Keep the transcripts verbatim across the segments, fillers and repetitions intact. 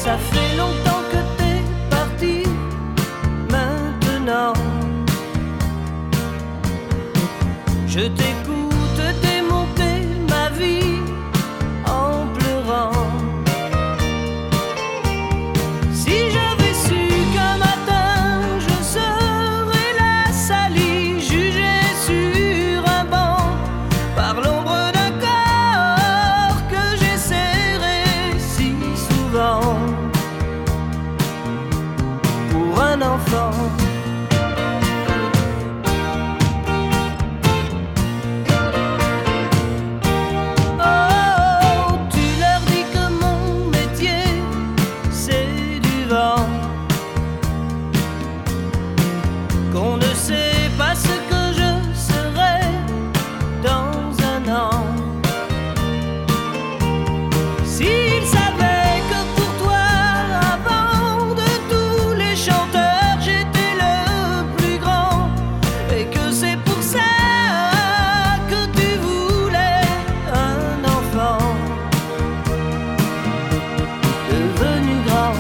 Ça fait longtemps que t'es parti, maintenant je t'écoute démonter ma vie en pleurant. Si j'avais su qu'un matin je serais la salie, jugée sur un banc par l'ombre d'un corps que j'ai serré si souvent pour un enfant. Qu'on ne sait pas ce que je serai dans un an. S'ils savaient que pour toi, avant de tous les chanteurs, j'étais le plus grand, et que c'est pour ça que tu voulais un enfant devenu grand.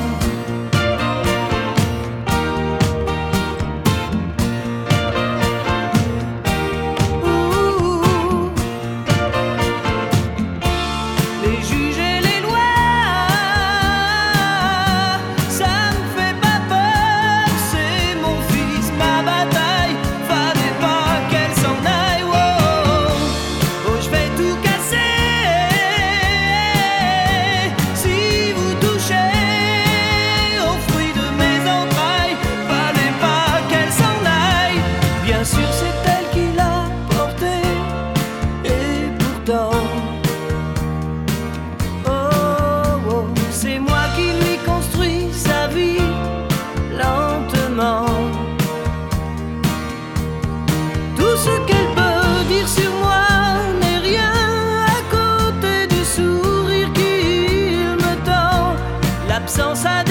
Bien sûr c'est elle qui l'a porté, et pourtant oh, oh, c'est moi qui lui construis sa vie lentement. Tout ce qu'elle peut dire sur moi n'est rien à côté du sourire qu'il me tend. L'absence a